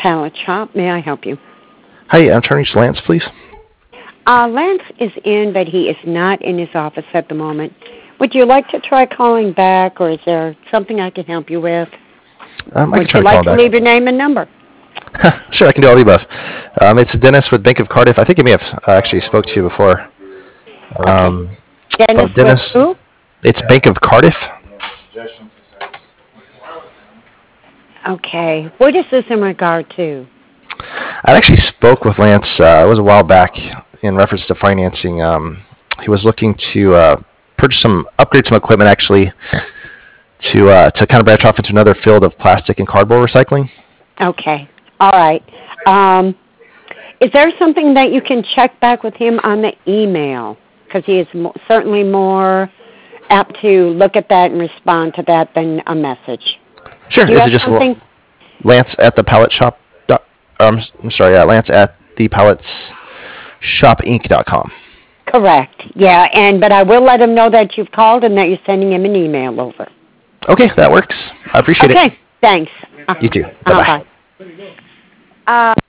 Pallet Shop. May I help you? Hi, I'm trying to reach Lance, please. Lance is in, but he is not in his office at the moment. Would you like to try calling back, or is there something I can help you with? I can try Would to you call like to back. leave your name and number? Sure, I can do all the above. It's Dennis with Bank of Cardiff. I think I may have actually spoke to you before. Okay. Dennis with who? It's Bank of Cardiff. Okay. What is this in regard to? I actually spoke with Lance. It was a while back in reference to financing. He was looking to upgrade some equipment actually to kind of branch off into another field of plastic and cardboard recycling. Okay. All right. Is there something that you can check back with him on the email? Because he is certainly more apt to look at that and respond to that than a message. Sure. Is it just something? Lance at the Pallet Shop? I'm sorry. Lance at thepalletshopinc.com. Correct. Yeah, but I will let him know that you've called and that you're sending him an email over. Okay, that works. I appreciate it. Okay. Thanks. You too. Bye-bye. Bye.